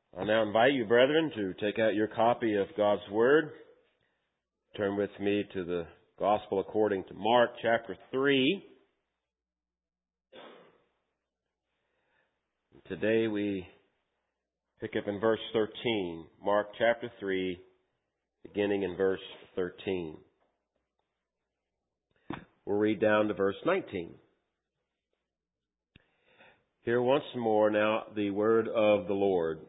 I now invite you, brethren, to take out your copy of God's Word. Turn with me to the Gospel according to Mark chapter 3. Today we pick up in verse 13. Mark chapter 3, beginning in verse 13. We'll read down to verse 19. Hear once more now the word of the Lord.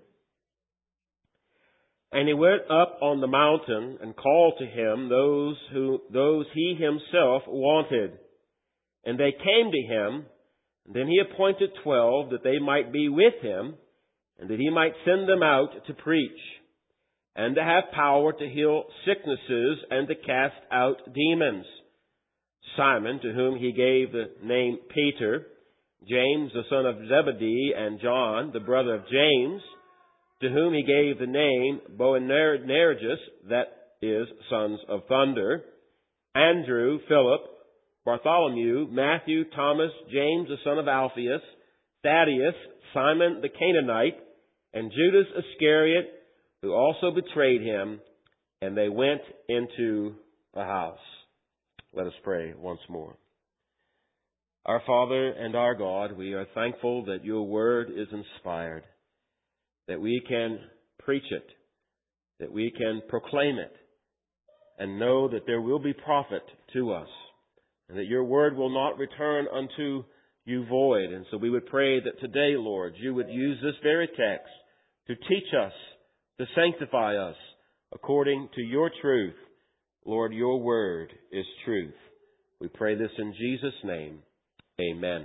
And he went up on the mountain and called to him those he himself wanted. And they came to him, and then he appointed 12 that they might be with him, and that he might send them out to preach, and to have power to heal sicknesses and to cast out demons. Simon, to whom he gave the name Peter, James the son of Zebedee, and John, the brother of James, to whom he gave the name Boanerges, that is, sons of thunder, Andrew, Philip, Bartholomew, Matthew, Thomas, James the son of Alphaeus, Thaddeus, Simon the Canaanite, and Judas Iscariot, who also betrayed him, and they went into the house. Let us pray once more. Our Father and our God, we are thankful that your word is inspired, that we can preach it, that we can proclaim it, and know that there will be profit to us, and that your word will not return unto you void. And so we would pray that today, Lord, you would use this very text to teach us, to sanctify us according to your truth. Lord, your word is truth. We pray this in Jesus' name. Amen.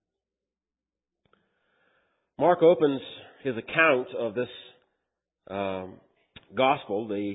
Mark opens his account of this gospel, the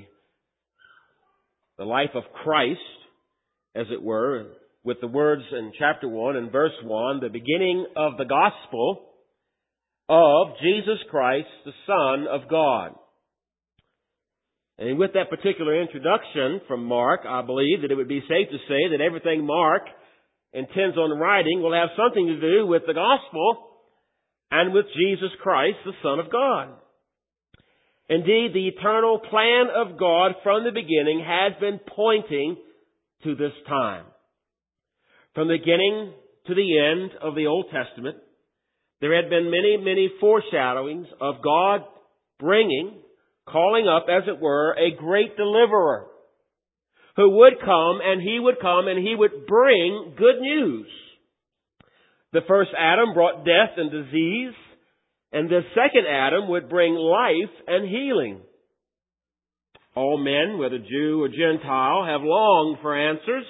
life of Christ, as it were, with the words in chapter 1 and verse 1, the beginning of the gospel of Jesus Christ, the Son of God. And with that particular introduction from Mark, I believe that it would be safe to say that everything Mark intends on writing will have something to do with the gospel and with Jesus Christ, the Son of God. Indeed, the eternal plan of God from the beginning has been pointing to this time. From the beginning to the end of the Old Testament, there had been many foreshadowings of God calling up, as it were, a great deliverer who would come and he would bring good news. The first Adam brought death and disease, and the second Adam would bring life and healing. All men, whether Jew or Gentile, have longed for answers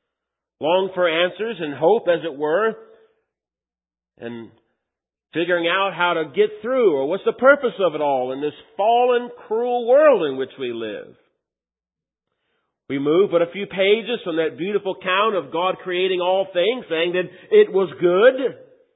and hope, as it were, and figuring out how to get through, or what's the purpose of it all in this fallen, cruel world in which we live. We move but a few pages from that beautiful account of God creating all things, saying that it was good,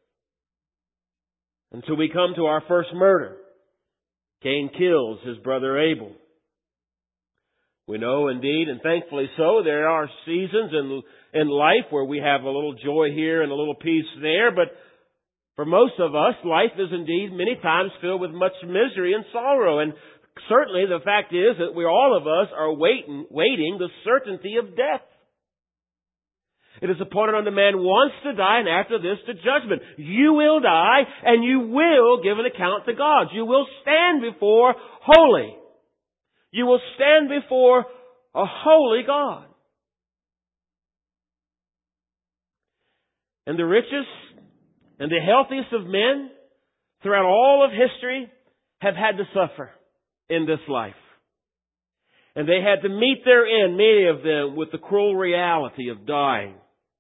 until we come to our first murder. Cain kills his brother Abel. We know indeed, and thankfully so, there are seasons in life where we have a little joy here and a little peace there, but for most of us, life is indeed many times filled with much misery and sorrow. And certainly the fact is that all of us are waiting the certainty of death. It is appointed unto man once to die, and after this to judgment. You will die, and you will give an account to God. You will stand before holy. You will stand before a holy God. And the richest and the healthiest of men throughout all of history have had to suffer in this life. And they had to meet their end, many of them, with the cruel reality of dying.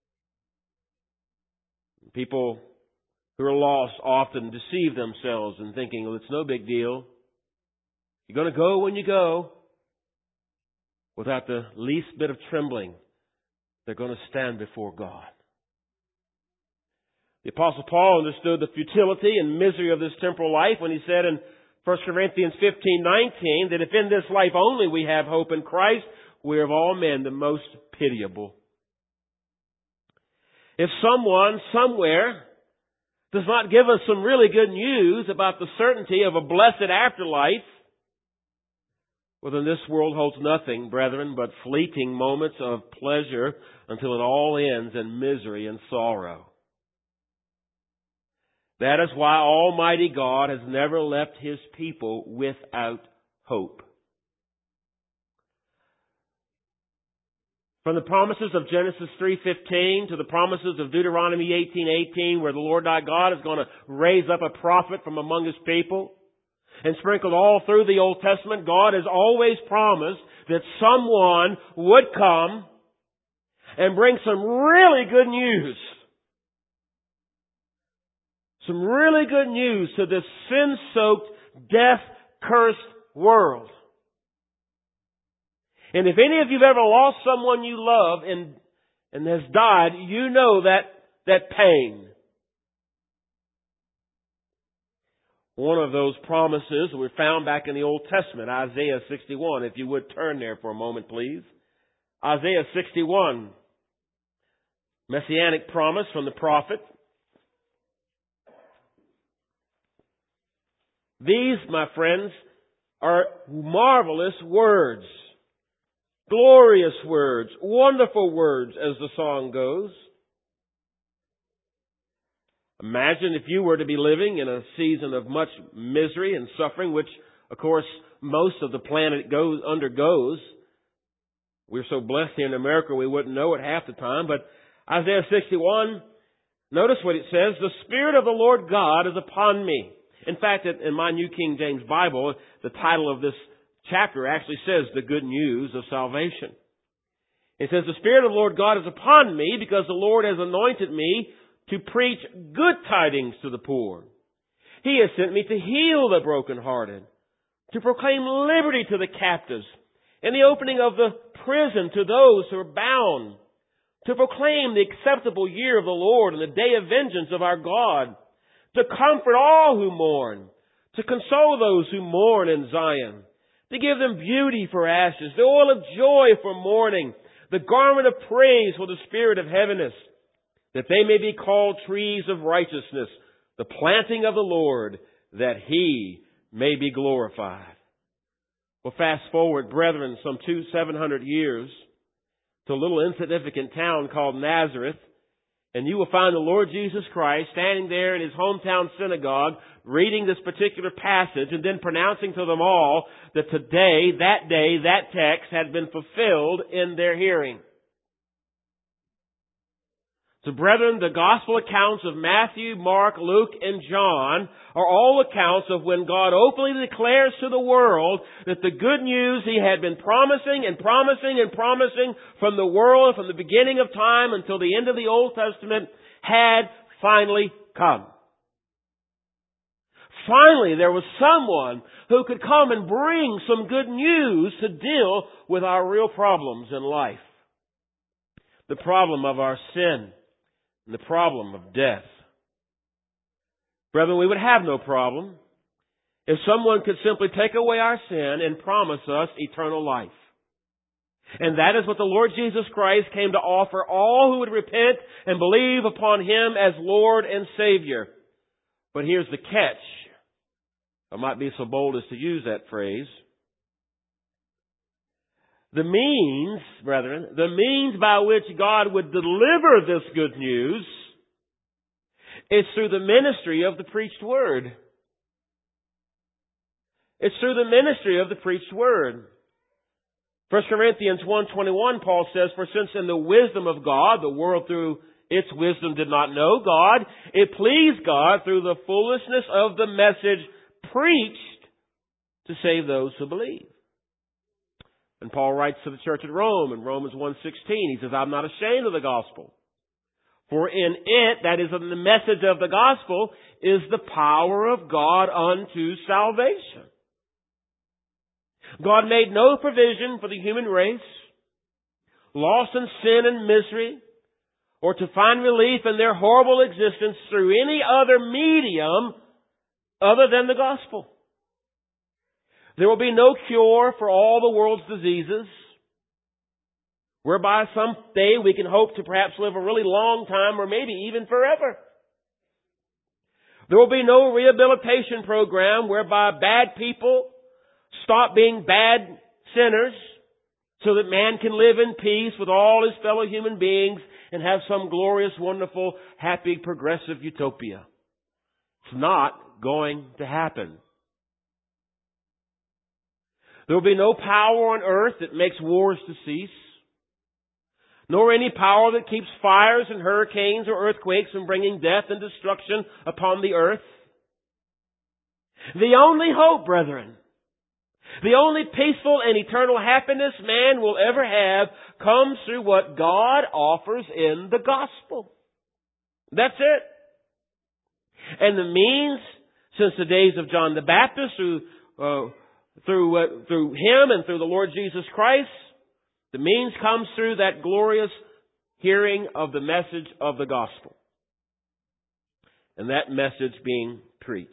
People who are lost often deceive themselves in thinking, well, it's no big deal. You're going to go when you go. Without the least bit of trembling, they're going to stand before God. The Apostle Paul understood the futility and misery of this temporal life when he said in 1 Corinthians 15:19 that if in this life only we have hope in Christ, we are of all men the most pitiable. If someone somewhere does not give us some really good news about the certainty of a blessed afterlife, well, then this world holds nothing, brethren, but fleeting moments of pleasure until it all ends in misery and sorrow. That is why Almighty God has never left His people without hope. From the promises of Genesis 3:15 to the promises of Deuteronomy 18:18, where the Lord thy God is going to raise up a prophet from among His people, and sprinkled all through the Old Testament, God has always promised that someone would come and bring some really good news. Some really good news to this sin-soaked, death-cursed world. And if any of you have ever lost someone you love and has died, you know that pain. One of those promises we found back in the Old Testament, Isaiah 61. If you would turn there for a moment, please. Isaiah 61. Messianic promise from the prophet. These, my friends, are marvelous words. Glorious words. Wonderful words, as the song goes. Imagine if you were to be living in a season of much misery and suffering, which, of course, most of the planet undergoes. We're so blessed here in America we wouldn't know it half the time. But Isaiah 61, notice what it says. The Spirit of the Lord God is upon me. In fact, in my New King James Bible, the title of this chapter actually says the good news of salvation. It says, the Spirit of the Lord God is upon me because the Lord has anointed me to preach good tidings to the poor. He has sent me to heal the brokenhearted, to proclaim liberty to the captives, and the opening of the prison to those who are bound, to proclaim the acceptable year of the Lord and the day of vengeance of our God, to comfort all who mourn, to console those who mourn in Zion, to give them beauty for ashes, the oil of joy for mourning, the garment of praise for the spirit of heaviness, that they may be called trees of righteousness, the planting of the Lord, that He may be glorified. Well, fast forward, brethren, some 700 years to a little insignificant town called Nazareth, and you will find the Lord Jesus Christ standing there in His hometown synagogue, reading this particular passage and then pronouncing to them all that today, that day, that text had been fulfilled in their hearing. So brethren, the gospel accounts of Matthew, Mark, Luke, and John are all accounts of when God openly declares to the world that the good news He had been promising and promising and promising from the world, from the beginning of time until the end of the Old Testament, had finally come. Finally, there was someone who could come and bring some good news to deal with our real problems in life. The problem of our sin. And the problem of death. Brethren, we would have no problem if someone could simply take away our sin and promise us eternal life. And that is what the Lord Jesus Christ came to offer all who would repent and believe upon Him as Lord and Savior. But here's the catch. I might be so bold as to use that phrase. The means, brethren, the means by which God would deliver this good news is through the ministry of the preached word. It's through the ministry of the preached word. 1 Corinthians 1:21, Paul says, for since in the wisdom of God, the world through its wisdom did not know God, it pleased God through the foolishness of the message preached to save those who believe. And Paul writes to the church at Rome in Romans 1:16, he says, I'm not ashamed of the gospel. For in it, that is in the message of the gospel, is the power of God unto salvation. God made no provision for the human race, lost in sin and misery, or to find relief in their horrible existence through any other medium other than the gospel. There will be no cure for all the world's diseases, whereby someday we can hope to perhaps live a really long time or maybe even forever. There will be no rehabilitation program whereby bad people stop being bad sinners so that man can live in peace with all his fellow human beings and have some glorious, wonderful, happy, progressive utopia. It's not going to happen. There will be no power on earth that makes wars to cease, nor any power that keeps fires and hurricanes or earthquakes from bringing death and destruction upon the earth. The only hope, brethren, the only peaceful and eternal happiness man will ever have comes through what God offers in the gospel. That's it. And the means, since the days of John the Baptist, through him and through the Lord Jesus Christ, the means comes through that glorious hearing of the message of the gospel. And that message being preached.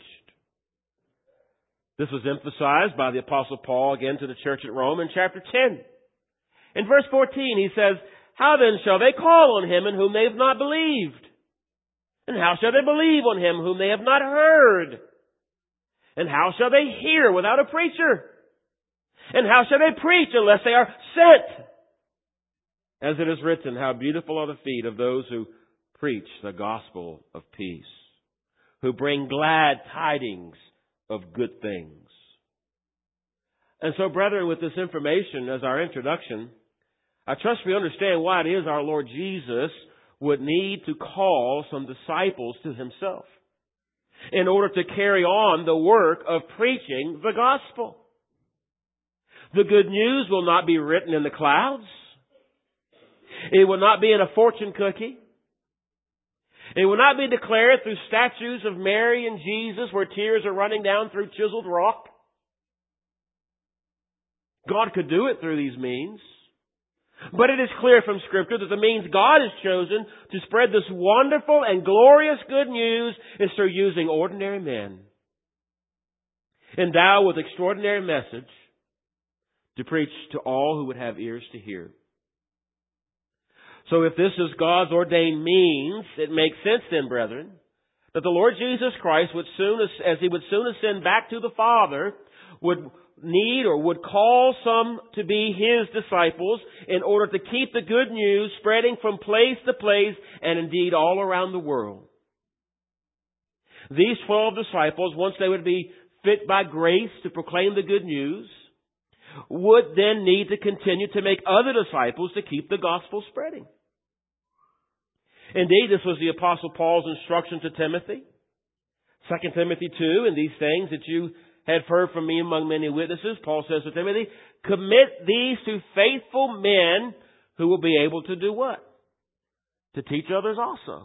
This was emphasized by the Apostle Paul again to the church at Rome in chapter 10. In verse 14 he says, "How then shall they call on him in whom they have not believed? And how shall they believe on him whom they have not heard? And how shall they hear without a preacher? And how shall they preach unless they are sent? As it is written, how beautiful are the feet of those who preach the gospel of peace, who bring glad tidings of good things." And so, brethren, with this information as our introduction, I trust we understand why it is our Lord Jesus would need to call some disciples to himself in order to carry on the work of preaching the gospel. The good news will not be written in the clouds. It will not be in a fortune cookie. It will not be declared through statues of Mary and Jesus where tears are running down through chiseled rock. God could do it through these means. But it is clear from Scripture that the means God has chosen to spread this wonderful and glorious good news is through using ordinary men, endowed with extraordinary message, to preach to all who would have ears to hear. So if this is God's ordained means, it makes sense then, brethren, that the Lord Jesus Christ would soon, as He would soon ascend back to the Father, would need or would call some to be His disciples in order to keep the good news spreading from place to place and indeed all around the world. These 12 disciples, once they would be fit by grace to proclaim the good news, would then need to continue to make other disciples to keep the gospel spreading. Indeed, this was the Apostle Paul's instruction to Timothy. 2 Timothy 2, and these things that you have heard from me among many witnesses, Paul says to Timothy, commit these to faithful men who will be able to do what? To teach others also.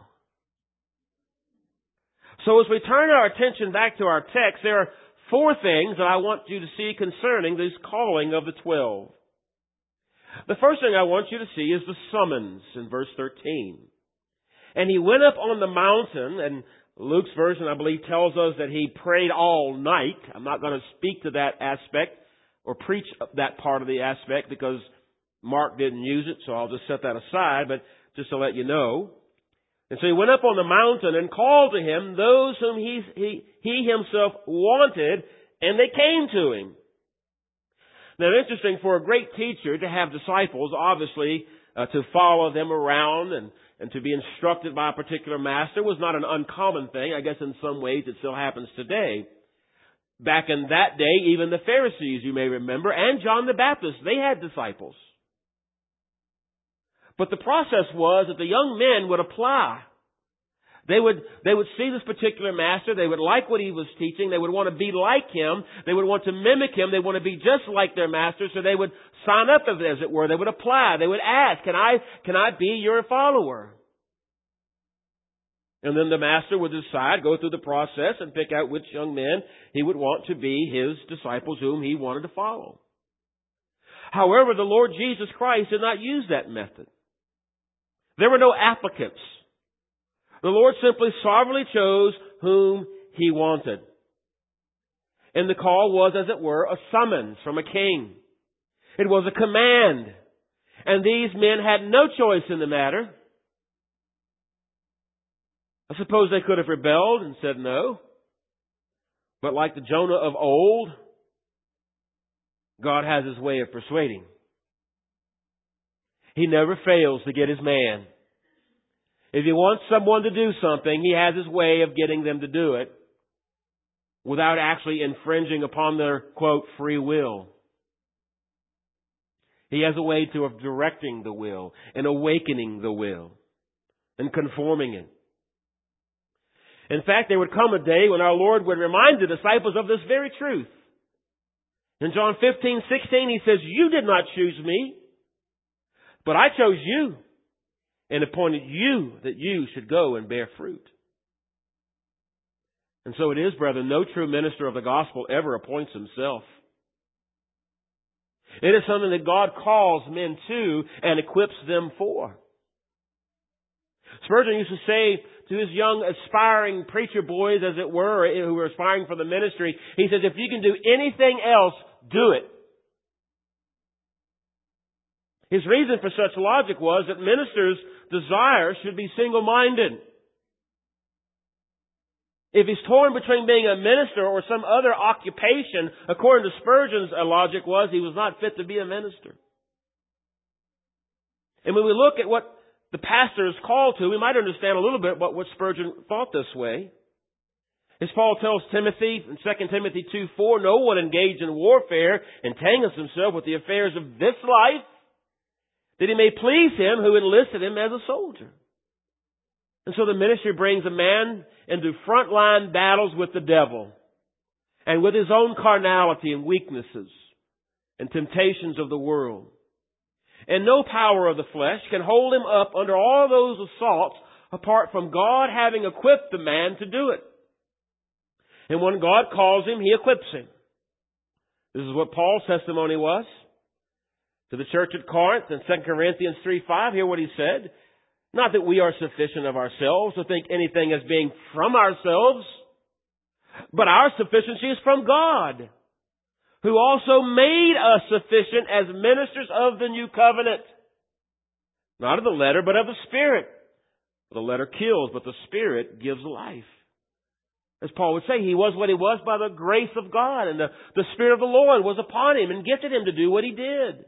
So as we turn our attention back to our text, there are 4 things that I want you to see concerning this calling of the 12. The first thing I want you to see is the summons in verse 13. And he went up on the mountain, and Luke's version, I believe, tells us that he prayed all night. I'm not going to speak to that aspect or preach that part of the aspect because Mark didn't use it, so I'll just set that aside, but just to let you know. And so he went up on the mountain and called to him those whom he himself wanted, and they came to him. Now, it's interesting for a great teacher to have disciples, obviously, to follow them around and to be instructed by a particular master was not an uncommon thing. I guess in some ways it still happens today. Back in that day, even the Pharisees, you may remember, and John the Baptist, they had disciples. But the process was that the young men would apply. They would see this particular master. They would like what he was teaching. They would want to be like him. They would want to mimic him. They want to be just like their master. So they would sign up, as it were. They would apply. They would ask, can I be your follower? And then the master would decide, go through the process and pick out which young men he would want to be his disciples whom he wanted to follow. However, the Lord Jesus Christ did not use that method. There were no applicants. The Lord simply sovereignly chose whom He wanted. And the call was, as it were, a summons from a king. It was a command. And these men had no choice in the matter. I suppose they could have rebelled and said no. But like the Jonah of old, God has His way of persuading. He never fails to get His man. If He wants someone to do something, He has His way of getting them to do it without actually infringing upon their, quote, free will. He has a way of directing the will and awakening the will and conforming it. In fact, there would come a day when our Lord would remind the disciples of this very truth. In John 15:16, He says, "You did not choose me, but I chose you and appointed you that you should go and bear fruit." And so it is, brethren, no true minister of the gospel ever appoints himself. It is something that God calls men to and equips them for. Spurgeon used to say to his young aspiring preacher boys, as it were, who were aspiring for the ministry, he says, if you can do anything else, do it. His reason for such logic was that ministers' desires should be single-minded. If he's torn between being a minister or some other occupation, according to Spurgeon's logic was, he was not fit to be a minister. And when we look at what the pastor is called to, we might understand a little bit about what Spurgeon thought this way. As Paul tells Timothy in 2 Timothy 2:4, no one engaged in warfare entangles himself with the affairs of this life, that he may please him who enlisted him as a soldier. And so the ministry brings a man into frontline battles with the devil and with his own carnality and weaknesses and temptations of the world. And no power of the flesh can hold him up under all those assaults apart from God having equipped the man to do it. And when God calls him, He equips him. This is what Paul's testimony was to the church at Corinth in 2 Corinthians 3:5. Hear what he said. Not that we are sufficient of ourselves to think anything as being from ourselves, but our sufficiency is from God, who also made us sufficient as ministers of the new covenant. Not of the letter, but of the Spirit. The letter kills, but the Spirit gives life. As Paul would say, he was what he was by the grace of God, and the Spirit of the Lord was upon him and gifted him to do what he did.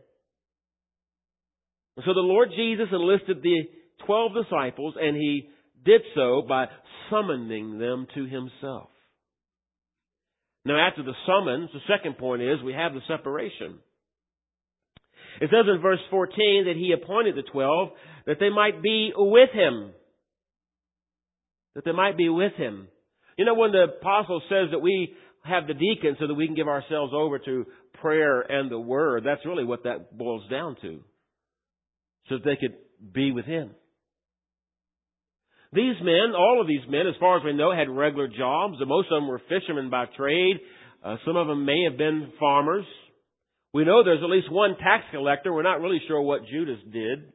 And so the Lord Jesus enlisted the 12 disciples, and He did so by summoning them to Himself. Now, after the summons, the second point is we have the separation. It says in verse 14 that He appointed the 12 that they might be with Him. That they might be with Him. You know, when the apostle says that we have the deacons so that we can give ourselves over to prayer and the Word, that's really what that boils down to. So that they could be with Him. These men, all of these men, as far as we know, had regular jobs. Most of them were fishermen by trade. Some of them may have been farmers. We know there's at least one tax collector. We're not really sure what Judas did.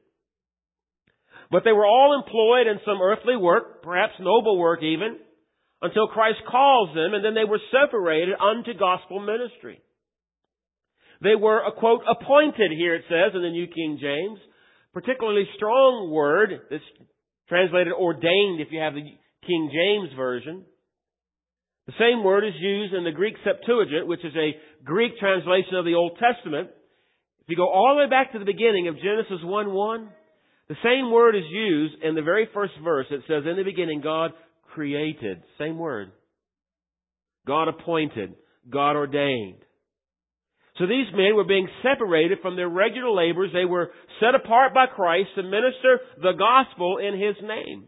But they were all employed in some earthly work, perhaps noble work even, until Christ calls them, and then they were separated unto gospel ministry. They were, quote, appointed here, it says in the New King James. Particularly strong word that's translated ordained if you have the King James Version. The same word is used in the Greek Septuagint, which is a Greek translation of the Old Testament. If you go all the way back to the beginning of Genesis 1:1, the same word is used in the very first verse. It says, in the beginning, God created. Same word. God appointed. God ordained. So these men were being separated from their regular labors. They were set apart by Christ to minister the gospel in His name.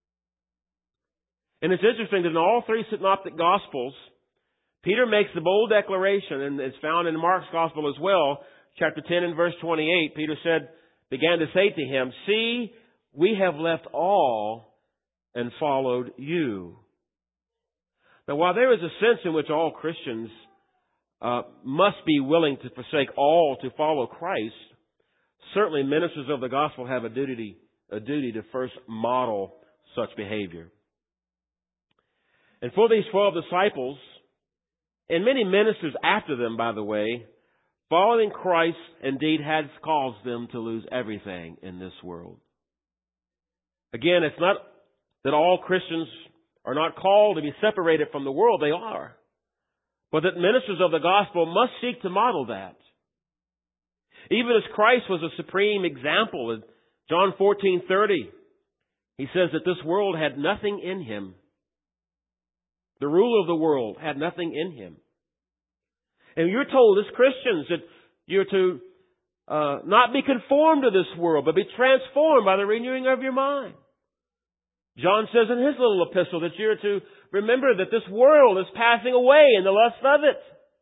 And it's interesting that in all three synoptic gospels, Peter makes the bold declaration, and it's found in Mark's gospel as well, chapter 10 and verse 28. Peter began to say to him, see, we have left all and followed you. Now, while there is a sense in which all Christians must be willing to forsake all to follow Christ, certainly ministers of the gospel have a duty to first model such behavior. And for these 12 disciples, and many ministers after them, by the way, following Christ indeed has caused them to lose everything in this world. Again, it's not that all Christians are not called to be separated from the world. They are. But that ministers of the gospel must seek to model that. Even as Christ was a supreme example in John 14:30, He says that this world had nothing in Him. The ruler of the world had nothing in Him. And you're told as Christians that you're to not be conformed to this world, but be transformed by the renewing of your mind. John says in his little epistle that you're to remember that this world is passing away and the lust of it.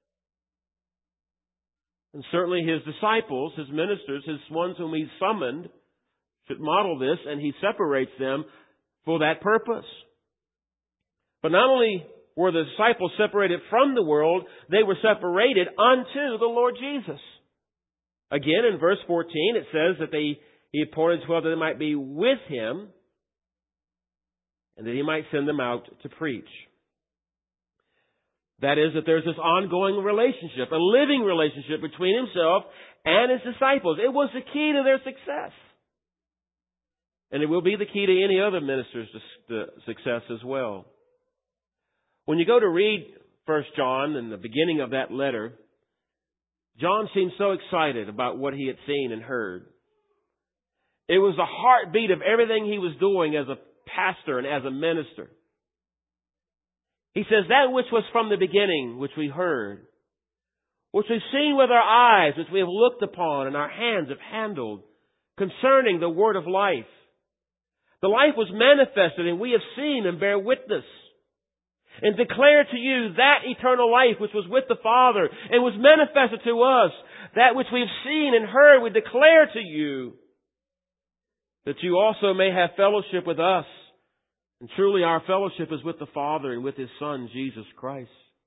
And certainly His disciples, His ministers, His ones whom He summoned should model this, and He separates them for that purpose. But not only were the disciples separated from the world, they were separated unto the Lord Jesus. Again, in verse 14, it says that He appointed 12 that they might be with Him, and that He might send them out to preach. That is, that there's this ongoing relationship, a living relationship between Himself and His disciples. It was the key to their success. And it will be the key to any other minister's success as well. When you go to read 1 John and the beginning of that letter, John seemed so excited about what he had seen and heard. It was the heartbeat of everything he was doing as a pastor and as a minister. He says, that which was from the beginning, which we heard, which we've seen with our eyes, which we have looked upon and our hands have handled, concerning the word of life. The life was manifested, and we have seen and bear witness, and declare to you that eternal life which was with the Father and was manifested to us. That which we have seen and heard we declare to you, that you also may have fellowship with us. And truly our fellowship is with the Father and with His Son, Jesus Christ.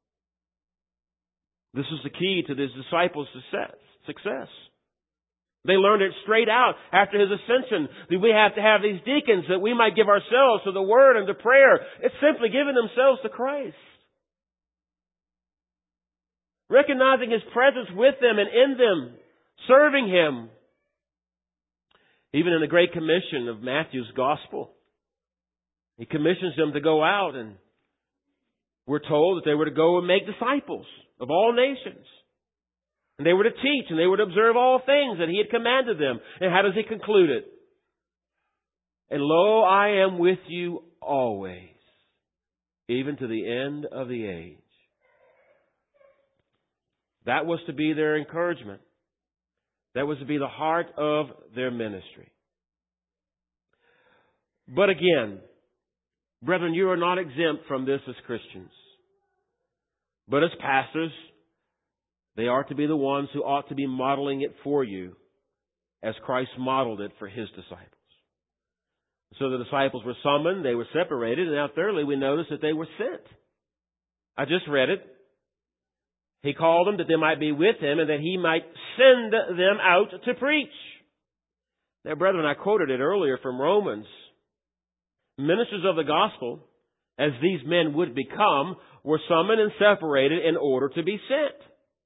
This is the key to His disciples' success. They learned it straight out after His ascension. That we have to have these deacons that we might give ourselves to the Word and to prayer. It's simply giving themselves to Christ. Recognizing His presence with them and in them. Serving Him. Even in the Great Commission of Matthew's Gospel, He commissions them to go out, and we're told that they were to go and make disciples of all nations. And they were to teach, and they were to observe all things that He had commanded them. And how does He conclude it? And lo, I am with you always, even to the end of the age. That was to be their encouragement. That was to be the heart of their ministry. But again, brethren, you are not exempt from this as Christians. But as pastors, they are to be the ones who ought to be modeling it for you as Christ modeled it for His disciples. So the disciples were summoned, they were separated, and now thirdly we notice that they were sent. I just read it. He called them that they might be with Him and that He might send them out to preach. Now, brethren, I quoted it earlier from Romans. Ministers of the gospel, as these men would become, were summoned and separated in order to be sent.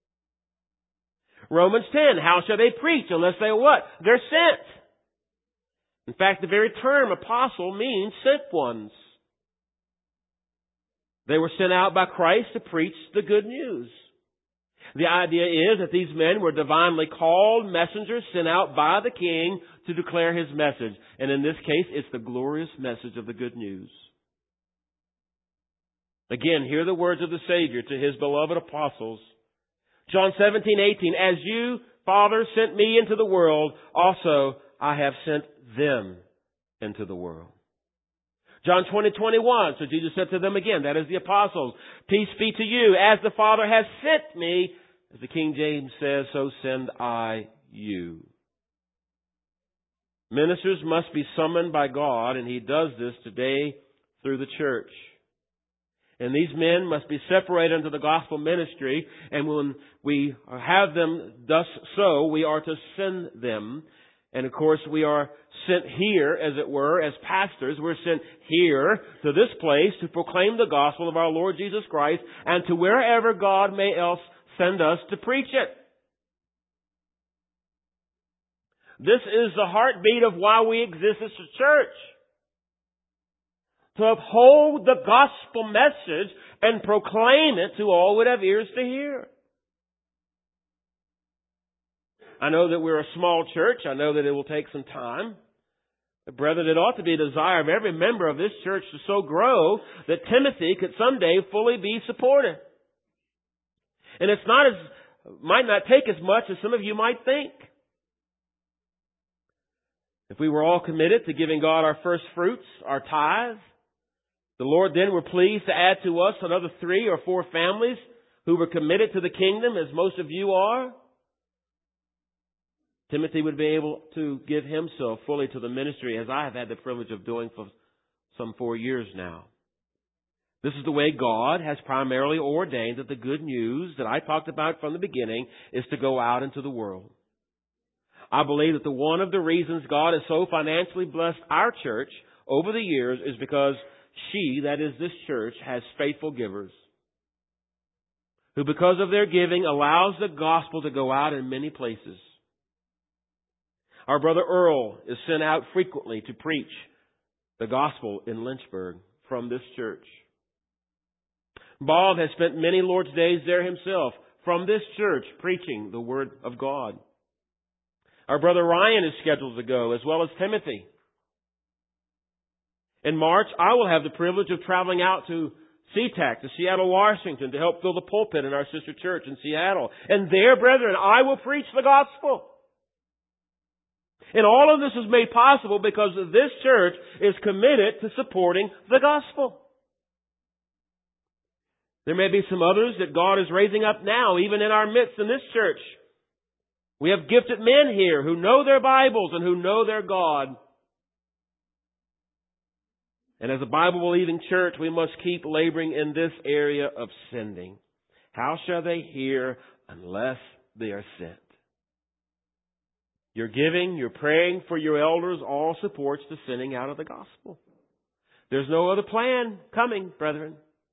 Romans 10, how shall they preach unless they what? They're sent. In fact, the very term apostle means sent ones. They were sent out by Christ to preach the good news. The idea is that these men were divinely called messengers sent out by the King to declare His message. And in this case, it's the glorious message of the good news. Again, hear the words of the Savior to His beloved apostles. John 17:18, as you, Father, sent me into the world, also I have sent them into the world. John 20:21, so Jesus said to them again, that is the apostles, peace be to you, as the Father has sent me, as the King James says, so send I you. Ministers must be summoned by God, and He does this today through the church. And these men must be separated unto the gospel ministry, and when we have them thus so, we are to send them. And of course, we are sent here, as it were, as pastors. We're sent here to this place to proclaim the gospel of our Lord Jesus Christ and to wherever God may else send us to preach it. This is the heartbeat of why we exist as a church. to uphold the gospel message and proclaim it to all who would have ears to hear. I know that we're a small church. I know that it will take some time. But brethren, it ought to be a desire of every member of this church to so grow that Timothy could someday fully be supported. And it's might not take as much as some of you might think. If we were all committed to giving God our first fruits, our tithes, the Lord then were pleased to add to us another 3 or 4 families who were committed to the kingdom, as most of you are. Timothy would be able to give himself fully to the ministry, as I have had the privilege of doing for some 4 years now. This is the way God has primarily ordained that the good news that I talked about from the beginning is to go out into the world. I believe that one of the reasons God has so financially blessed our church over the years is because she, that is this church, has faithful givers who, because of their giving, allows the gospel to go out in many places. Our brother Earl is sent out frequently to preach the gospel in Lynchburg from this church. Bob has spent many Lord's days there himself from this church preaching the Word of God. Our brother Ryan is scheduled to go, as well as Timothy. In March, I will have the privilege of traveling out to SeaTac, to Seattle, Washington, to help fill the pulpit in our sister church in Seattle. And there, brethren, I will preach the gospel. And all of this is made possible because this church is committed to supporting the gospel. There may be some others that God is raising up now, even in our midst in this church. We have gifted men here who know their Bibles and who know their God. And as a Bible-believing church, we must keep laboring in this area of sending. How shall they hear unless they are sent? Your giving, your praying for your elders all supports the sending out of the gospel. There's no other plan coming, brethren.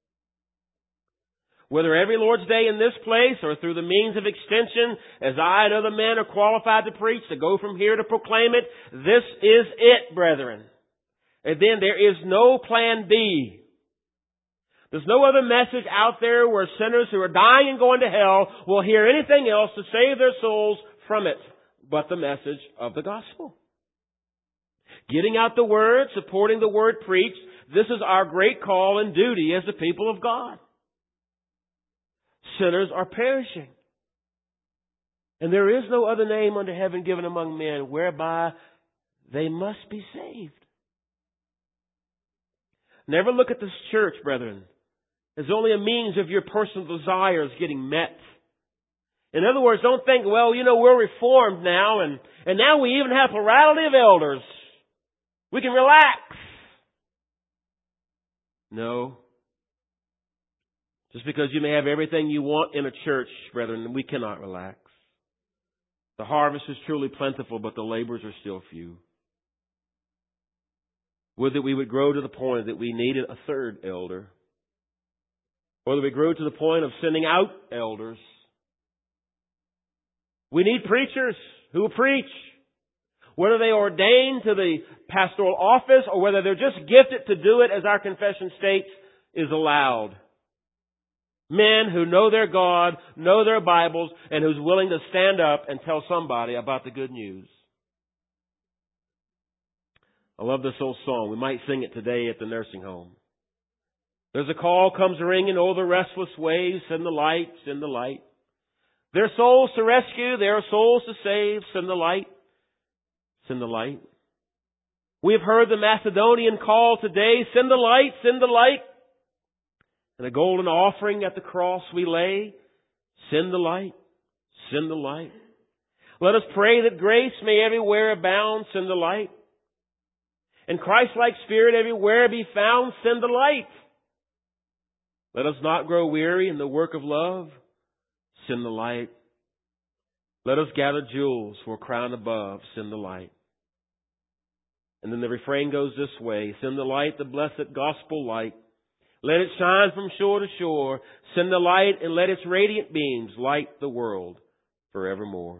Whether every Lord's Day in this place or through the means of extension, as I and other men are qualified to preach, to go from here to proclaim it, this is it, brethren. And then there is no plan B. There's no other message out there where sinners who are dying and going to hell will hear anything else to save their souls from it but the message of the gospel. Getting out the word, supporting the word preached, this is our great call and duty as the people of God. Sinners are perishing. And there is no other name under heaven given among men whereby they must be saved. Never look at this church, brethren, as only a means of your personal desires getting met. In other words, don't think, well, we're reformed now, and now we even have plurality of elders. We can relax. No. Just because you may have everything you want in a church, brethren, we cannot relax. The harvest is truly plentiful, but the laborers are still few. Would that we would grow to the point that we needed a third elder. Or that we grow to the point of sending out elders. We need preachers who will preach. Whether they are ordained to the pastoral office or whether they're just gifted to do it, as our confession states, is allowed. Men who know their God, know their Bibles, and who's willing to stand up and tell somebody about the good news. I love this old song. We might sing it today at the nursing home. There's a call comes ringing, oh, the restless waves, send the light, send the light. There are souls to rescue, there are souls to save, send the light, send the light. We have heard the Macedonian call today, send the light, send the light. And a golden offering at the cross we lay, send the light, send the light. Let us pray that grace may everywhere abound, send the light. And Christ-like spirit everywhere be found, send the light. Let us not grow weary in the work of love, send the light. Let us gather jewels for a crown above, send the light. And then the refrain goes this way, send the light, the blessed gospel light. Let it shine from shore to shore, send the light and let its radiant beams light the world forevermore.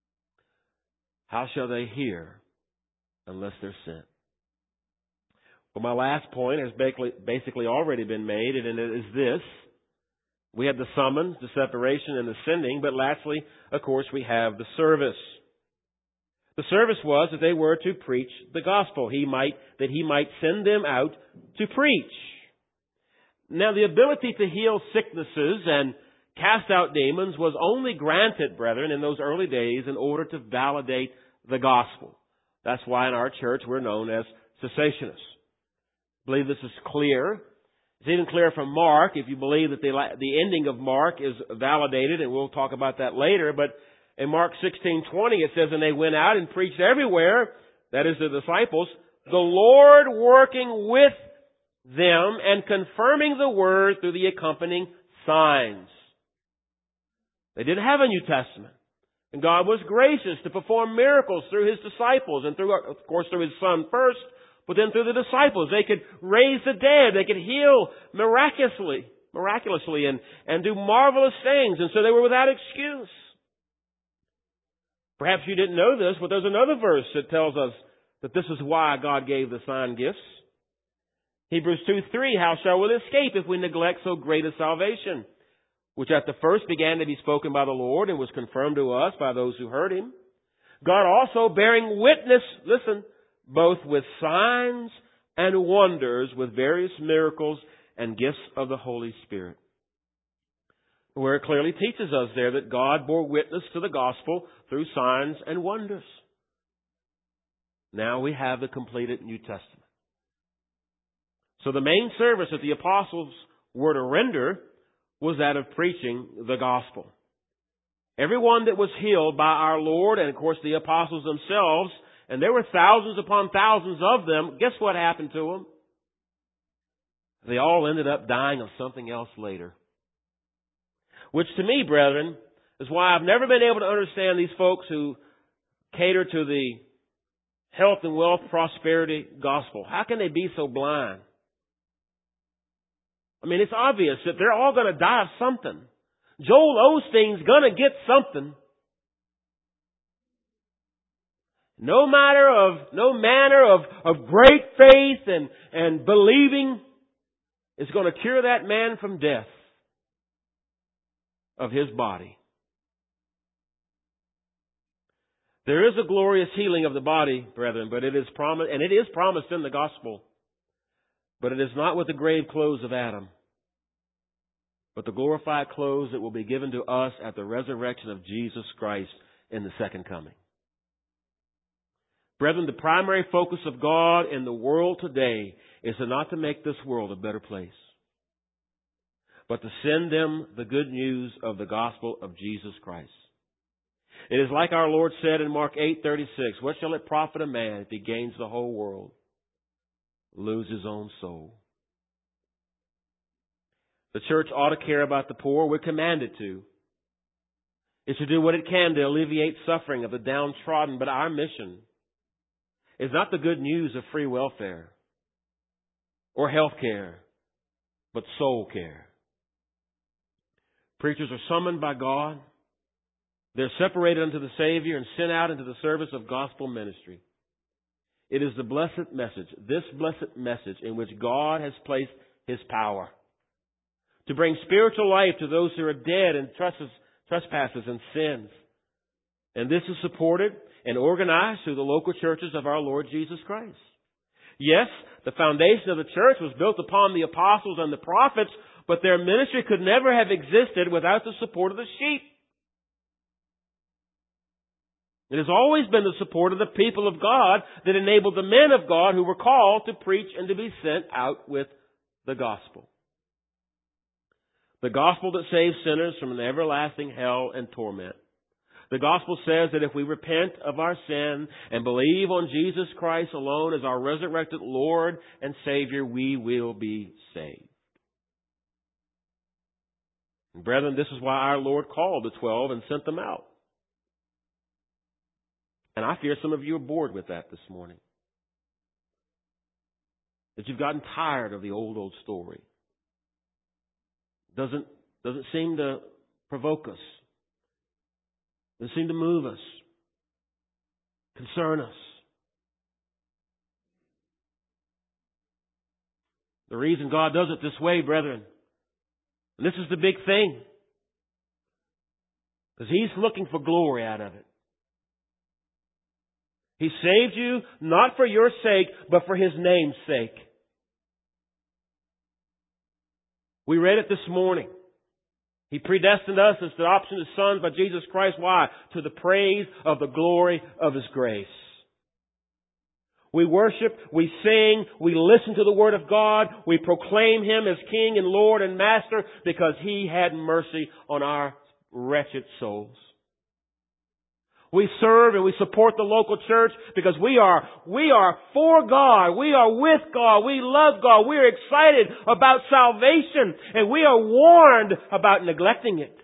How shall they hear unless they're sent? Well, my last point has basically already been made, and it is this. We have the summons, the separation, and the sending, but lastly, of course, we have the service. The service was that they were to preach the gospel. That he might send them out to preach. Now, the ability to heal sicknesses and cast out demons was only granted, brethren, in those early days in order to validate the gospel. That's why in our church we're known as cessationists. I believe this is clear. It's even clear from Mark, if you believe that the ending of Mark is validated, and we'll talk about that later. But in Mark 16:20 it says, "And they went out and preached everywhere," that is the disciples, "the Lord working with them and confirming the word through the accompanying signs." They didn't have a New Testament. And God was gracious to perform miracles through His disciples and of course through His Son first, but then through the disciples. They could raise the dead. They could heal miraculously and do marvelous things. And so they were without excuse. Perhaps you didn't know this, but there's another verse that tells us that this is why God gave the sign gifts. Hebrews 2:3, "How shall we escape if we neglect so great a salvation, which at the first began to be spoken by the Lord and was confirmed to us by those who heard Him? God also bearing witness," listen, "both with signs and wonders, with various miracles and gifts of the Holy Spirit." Where it clearly teaches us there that God bore witness to the gospel through signs and wonders. Now we have the completed New Testament. So the main service that the apostles were to render was that of preaching the gospel. Everyone that was healed by our Lord, and of course the apostles themselves, and there were thousands upon thousands of them, guess what happened to them? They all ended up dying of something else later. Which to me, brethren, is why I've never been able to understand these folks who cater to the health and wealth prosperity gospel. How can they be so blind? I mean, it's obvious that they're all going to die of something. Joel Osteen's going to get something. No manner of great faith and believing is going to cure that man from death of his body. There is a glorious healing of the body, brethren, but it is promised, and it is promised in the gospel. But it is not with the grave clothes of Adam, but the glorified clothes that will be given to us at the resurrection of Jesus Christ in the second coming. Brethren, the primary focus of God in the world today is not to make this world a better place, but to send them the good news of the gospel of Jesus Christ. It is like our Lord said in Mark 8:36, "What shall it profit a man if he gains the whole world, lose his own soul?" The church ought to care about the poor. We're commanded to. It's to do what it can to alleviate suffering of the downtrodden. But our mission is not the good news of free welfare or health care, but soul care. Preachers are summoned by God. They're separated unto the Savior and sent out into the service of gospel ministry. It is the blessed message, this blessed message in which God has placed His power to bring spiritual life to those who are dead in trespasses and sins. And this is supported and organized through the local churches of our Lord Jesus Christ. Yes, the foundation of the church was built upon the apostles and the prophets, but their ministry could never have existed without the support of the sheep. It has always been the support of the people of God that enabled the men of God who were called to preach and to be sent out with the gospel. The gospel that saves sinners from an everlasting hell and torment. The gospel says that if we repent of our sin and believe on Jesus Christ alone as our resurrected Lord and Savior, we will be saved. And brethren, this is why our Lord called the 12 and sent them out. And I fear some of you are bored with that this morning. That you've gotten tired of the old story. Doesn't seem to provoke us. Doesn't seem to move us. Concern us. The reason God does it this way, brethren, and this is the big thing, because He's looking for glory out of it. He saved you not for your sake, but for His name's sake. We read it this morning. He predestined us as adoption as sons by Jesus Christ. Why? To the praise of the glory of His grace. We worship, we sing, we listen to the Word of God, we proclaim Him as King and Lord and Master because He had mercy on our wretched souls. We serve and we support the local church because we are for God. We are with God. We love God. We are excited about salvation, and we are warned about neglecting it.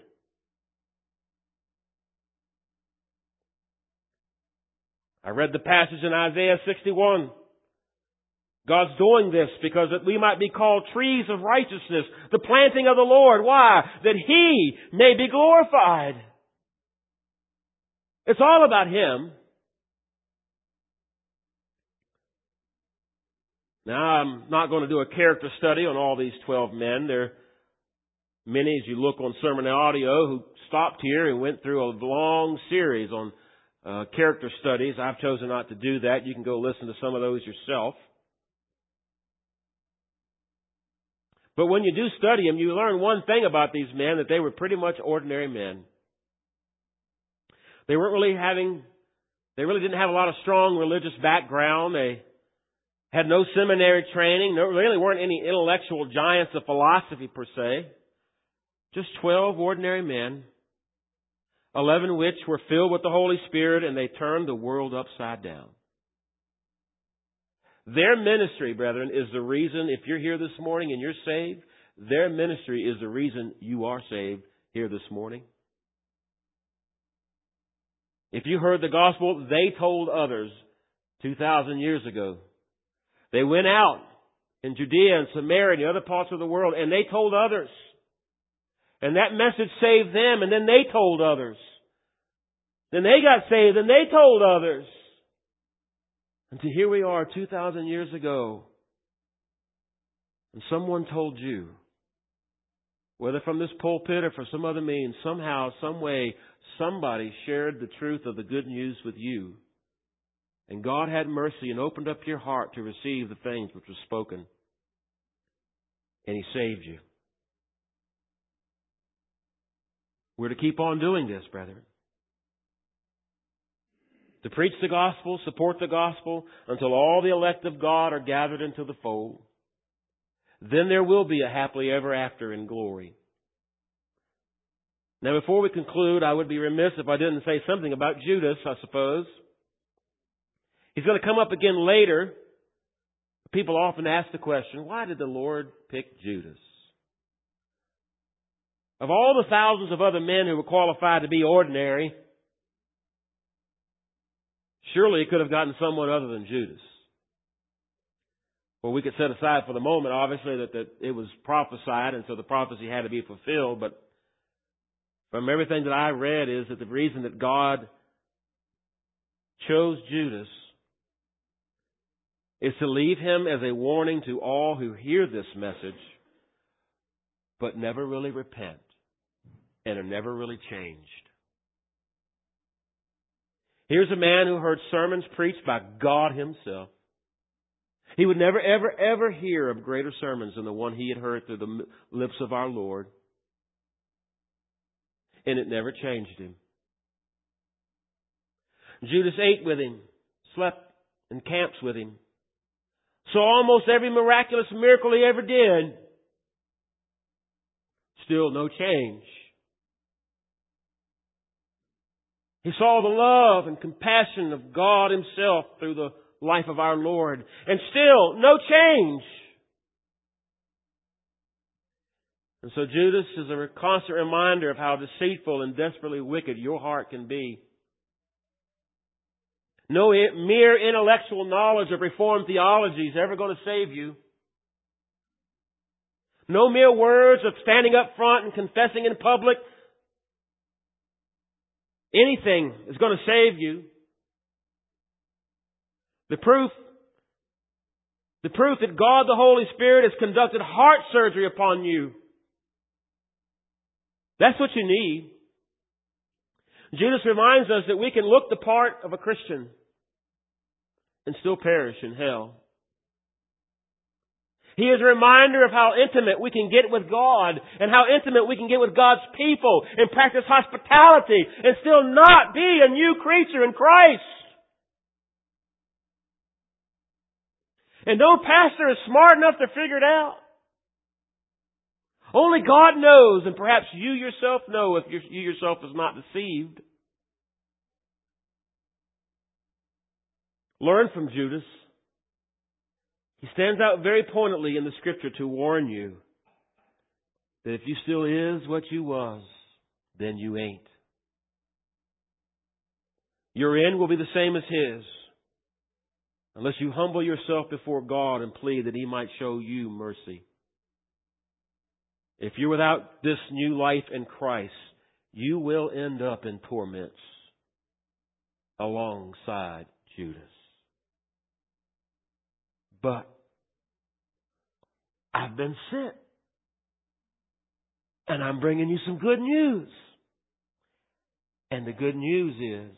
I read the passage in Isaiah 61. God's doing this because that we might be called trees of righteousness, the planting of the Lord. Why? That He may be glorified. It's all about Him. Now, I'm not going to do a character study on all these 12 men. There are many, as you look on Sermon Audio, who stopped here and went through a long series on character studies. I've chosen not to do that. You can go listen to some of those yourself. But when you do study them, you learn one thing about these men, that they were pretty much ordinary men. They really didn't have a lot of strong religious background. They had no seminary training. There really weren't any intellectual giants of philosophy per se. Just 12 ordinary men, 11 which were filled with the Holy Spirit, and they turned the world upside down. Their ministry, brethren, is the reason, if you're here this morning and you're saved, their ministry is the reason you are saved here this morning. If you heard the gospel, they told others 2,000 years ago. They went out in Judea and Samaria and the other parts of the world, and they told others. And that message saved them, and then they told others. Then they got saved, and they told others. And here we are 2,000 years ago. And someone told you, whether from this pulpit or for some other means, somehow, some way, somebody shared the truth of the good news with you. And God had mercy and opened up your heart to receive the things which were spoken. And He saved you. We're to keep on doing this, brethren. To preach the gospel, support the gospel, until all the elect of God are gathered into the fold. Then there will be a happily ever after in glory. Now, before we conclude, I would be remiss if I didn't say something about Judas, I suppose. He's going to come up again later. People often ask the question, why did the Lord pick Judas? Of all the thousands of other men who were qualified to be ordinary, surely He could have gotten someone other than Judas. Well, we could set aside for the moment, obviously, that it was prophesied, and so the prophecy had to be fulfilled. But from everything that I read is that the reason that God chose Judas is to leave him as a warning to all who hear this message, but never really repent and are never really changed. Here's a man who heard sermons preached by God Himself. He would never, ever, ever hear of greater sermons than the one he had heard through the lips of our Lord. And it never changed him. Judas ate with Him, slept in camps with Him, saw almost every miraculous miracle He ever did. Still no change. He saw the love and compassion of God Himself through the life of our Lord. And still, no change. And so Judas is a constant reminder of how deceitful and desperately wicked your heart can be. No mere intellectual knowledge of Reformed theology is ever going to save you. No mere words of standing up front and confessing in public anything is going to save you. The proof The proof that God the Holy Spirit has conducted heart surgery upon you. That's what you need. Judas reminds us that we can look the part of a Christian and still perish in hell. He is a reminder of how intimate we can get with God and how intimate we can get with God's people and practice hospitality and still not be a new creature in Christ. And no pastor is smart enough to figure it out. Only God knows, and perhaps you yourself know if you yourself is not deceived. Learn from Judas. He stands out very pointedly in the Scripture to warn you that if you still is what you was, then you ain't. Your end will be the same as his, unless you humble yourself before God and plead that He might show you mercy. If you're without this new life in Christ, you will end up in torments alongside Judas. But I've been sent. And I'm bringing you some good news. And the good news is,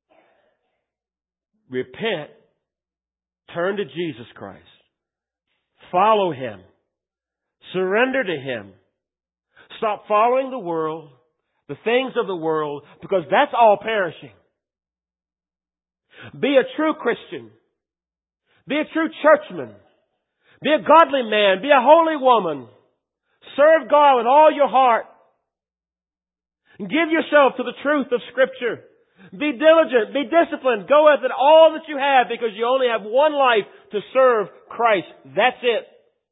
repent, turn to Jesus Christ, follow Him, surrender to Him, stop following the world, the things of the world, because that's all perishing. Be a true Christian. Be a true churchman. Be a godly man. Be a holy woman. Serve God with all your heart. Give yourself to the truth of Scripture. Be diligent. Be disciplined. Go with it all that you have because you only have one life to serve Christ. That's it.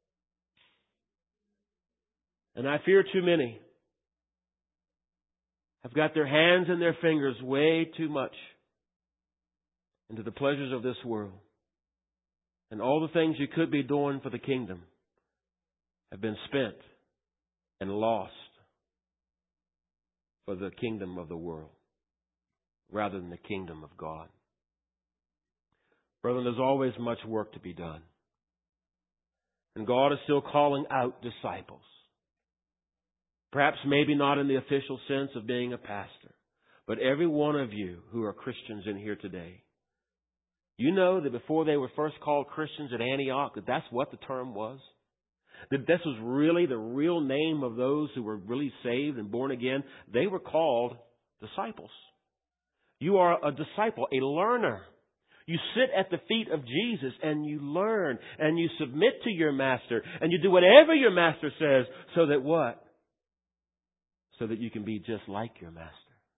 And I fear too many have got their hands and their fingers way too much into the pleasures of this world. And all the things you could be doing for the kingdom have been spent and lost for the kingdom of the world rather than the kingdom of God. Brethren, there's always much work to be done. And God is still calling out disciples. Perhaps maybe not in the official sense of being a pastor, but every one of you who are Christians in here today, you know that before they were first called Christians at Antioch, that that's what the term was. That this was really the real name of those who were really saved and born again. They were called disciples. You are a disciple, a learner. You sit at the feet of Jesus and you learn and you submit to your master and you do whatever your master says so that what? So that you can be just like your master.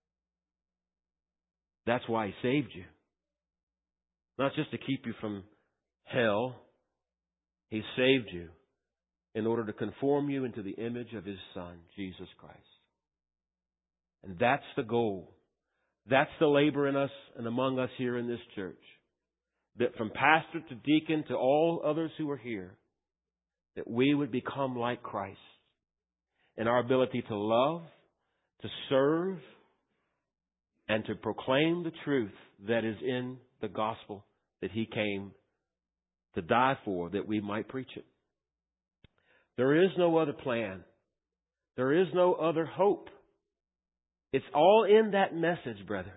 That's why He saved you. Not just to keep you from hell. He saved you in order to conform you into the image of His Son, Jesus Christ. And that's the goal. That's the labor in us and among us here in this church. That from pastor to deacon to all others who are here, that we would become like Christ in our ability to love, to serve, and to proclaim the truth that is in the gospel that He came to die for, that we might preach it. There is no other plan. There is no other hope. It's all in that message, brethren.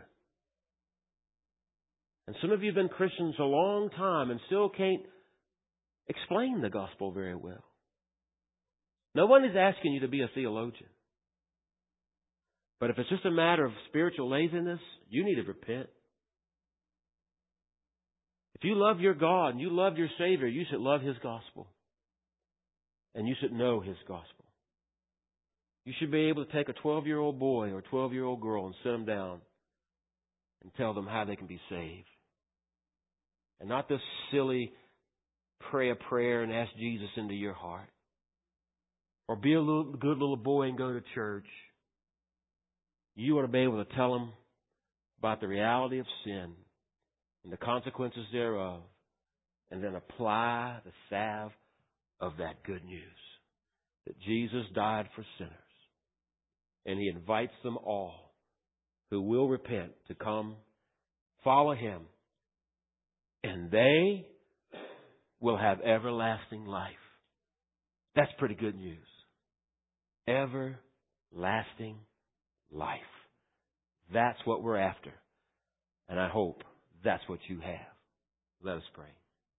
And some of you have been Christians a long time and still can't explain the gospel very well. No one is asking you to be a theologian. But if it's just a matter of spiritual laziness, you need to repent. If you love your God and you love your Savior, you should love His gospel. And you should know His gospel. You should be able to take a 12-year-old boy or a 12-year-old girl and sit them down and tell them how they can be saved. And not this silly pray a prayer and ask Jesus into your heart. Or be a good little boy and go to church. You ought to be able to tell them about the reality of sin and the consequences thereof, and then apply the salve of that good news that Jesus died for sinners. And He invites them all who will repent to come follow Him. And they will have everlasting life. That's pretty good news. Everlasting life. That's what we're after. And I hope that's what you have. Let us pray.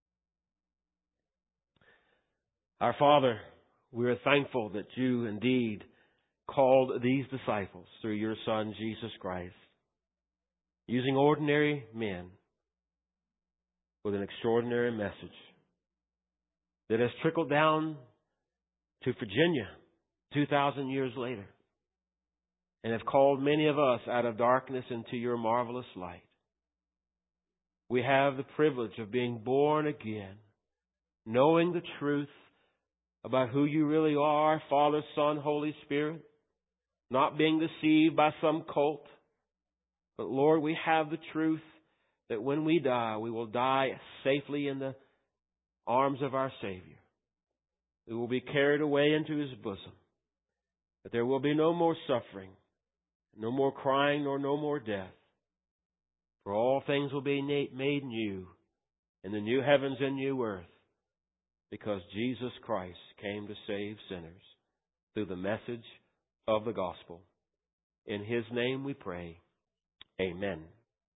Our Father, we are thankful that you indeed called these disciples through your Son, Jesus Christ, using ordinary men with an extraordinary message that has trickled down to Virginia 2,000 years later and have called many of us out of darkness into your marvelous light. We have the privilege of being born again, knowing the truth about who you really are, Father, Son, Holy Spirit, not being deceived by some cult. But Lord, we have the truth that when we die, we will die safely in the arms of our Savior. We will be carried away into His bosom. That there will be no more suffering, no more crying, nor no more death. For all things will be made new in the new heavens and new earth, because Jesus Christ came to save sinners through the message of the gospel. In His name we pray. Amen.